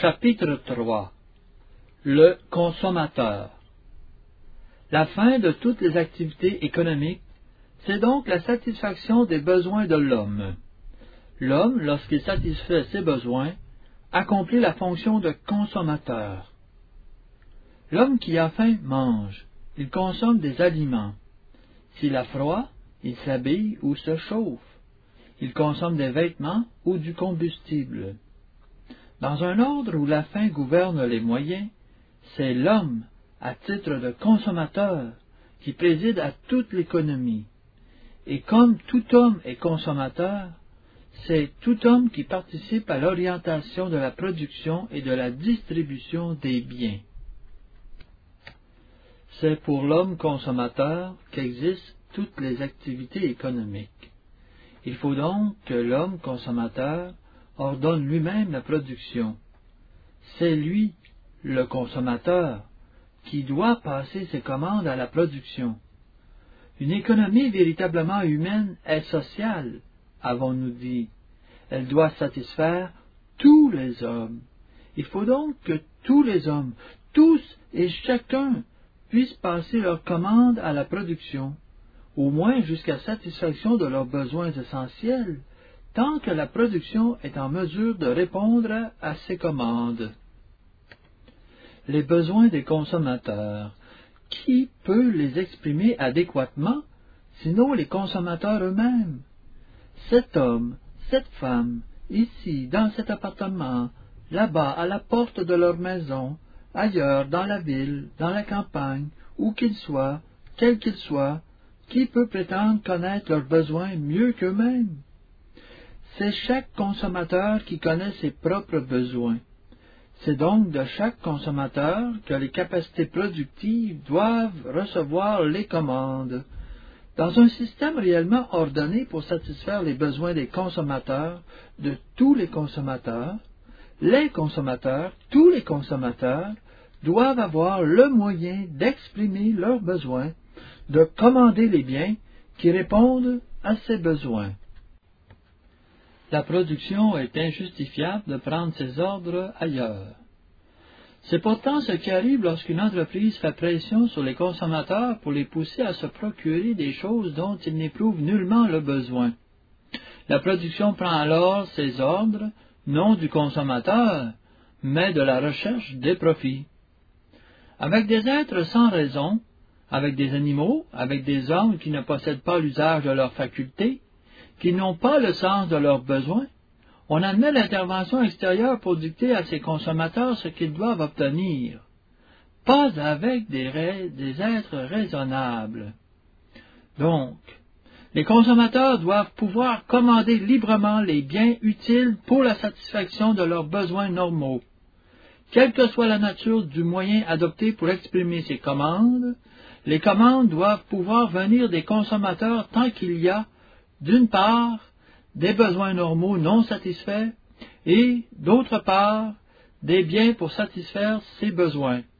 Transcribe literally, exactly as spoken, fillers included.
Chapitre trois. Le consommateur. La fin de toutes les activités économiques, c'est donc la satisfaction des besoins de l'homme. L'homme, lorsqu'il satisfait ses besoins, accomplit la fonction de consommateur. L'homme qui a faim mange, il consomme des aliments. S'il a froid, il s'habille ou se chauffe. Il consomme des vêtements ou du combustible. Dans un ordre où la faim gouverne les moyens, c'est l'homme, à titre de consommateur, qui préside à toute l'économie. Et comme tout homme est consommateur, c'est tout homme qui participe à l'orientation de la production et de la distribution des biens. C'est pour l'homme consommateur qu'existent toutes les activités économiques. Il faut donc que l'homme consommateur ordonne lui-même la production. C'est lui, le consommateur, qui doit passer ses commandes à la production. Une économie véritablement humaine est sociale, avons-nous dit. Elle doit satisfaire tous les hommes. Il faut donc que tous les hommes, tous et chacun, puissent passer leurs commandes à la production, au moins jusqu'à satisfaction de leurs besoins essentiels, tant que la production est en mesure de répondre à ces commandes. Les besoins des consommateurs, qui peut les exprimer adéquatement, sinon les consommateurs eux-mêmes? Cet homme, cette femme, ici, dans cet appartement, là-bas, à la porte de leur maison, ailleurs, dans la ville, dans la campagne, où qu'ils soient, quels qu'ils soient, qui peut prétendre connaître leurs besoins mieux qu'eux-mêmes? C'est chaque consommateur qui connaît ses propres besoins. C'est donc de chaque consommateur que les capacités productives doivent recevoir les commandes. Dans un système réellement ordonné pour satisfaire les besoins des consommateurs, de tous les consommateurs, les consommateurs, tous les consommateurs, doivent avoir le moyen d'exprimer leurs besoins, de commander les biens qui répondent à ces besoins. La production est injustifiable de prendre ses ordres ailleurs. C'est pourtant ce qui arrive lorsqu'une entreprise fait pression sur les consommateurs pour les pousser à se procurer des choses dont ils n'éprouvent nullement le besoin. La production prend alors ses ordres, non du consommateur, mais de la recherche des profits. Avec des êtres sans raison, avec des animaux, avec des hommes qui ne possèdent pas l'usage de leurs facultés, qui n'ont pas le sens de leurs besoins, on admet l'intervention extérieure pour dicter à ces consommateurs ce qu'ils doivent obtenir, pas avec des, ra- des êtres raisonnables. Donc, les consommateurs doivent pouvoir commander librement les biens utiles pour la satisfaction de leurs besoins normaux. Quelle que soit la nature du moyen adopté pour exprimer ces commandes, les commandes doivent pouvoir venir des consommateurs tant qu'il y a, d'une part, des besoins normaux non satisfaits et, d'autre part, des biens pour satisfaire ces besoins.